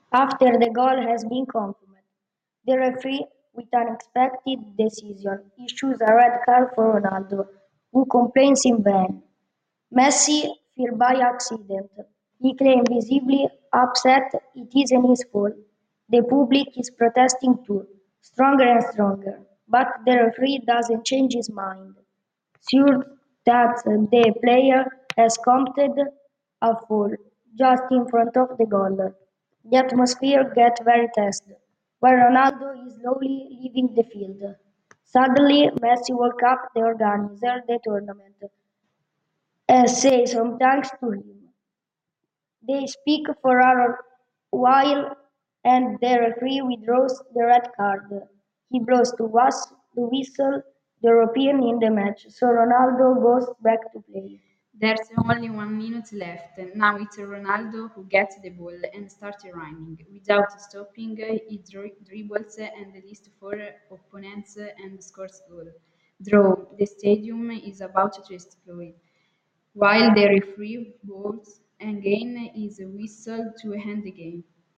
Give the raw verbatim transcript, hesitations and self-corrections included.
After the goal has been confirmed, the referee, with an unexpected decision, issues a red card for Ronaldo, who complains in vain. Messi fell by accident. He claimed visibly upset it isn't his fault. The public is protesting too, stronger and stronger, but the referee doesn't change his mind. Sure that the player has committed a foul just in front of the goal. The atmosphere gets very tense, while Ronaldo is slowly leaving the field. Suddenly, Messi woke up the organizer of the tournament and says some thanks to him. They speak for a while and the referee withdraws the red card. He blows to us the whistle, the European in the match, so Ronaldo goes back to play. There's only one minute left. Now it's Ronaldo who gets the ball and starts running. Without stopping, he dri- dribbles and leads four opponents and scores goal. Draw. The stadium is about to explode. While the referee blows again is whistled to end the game.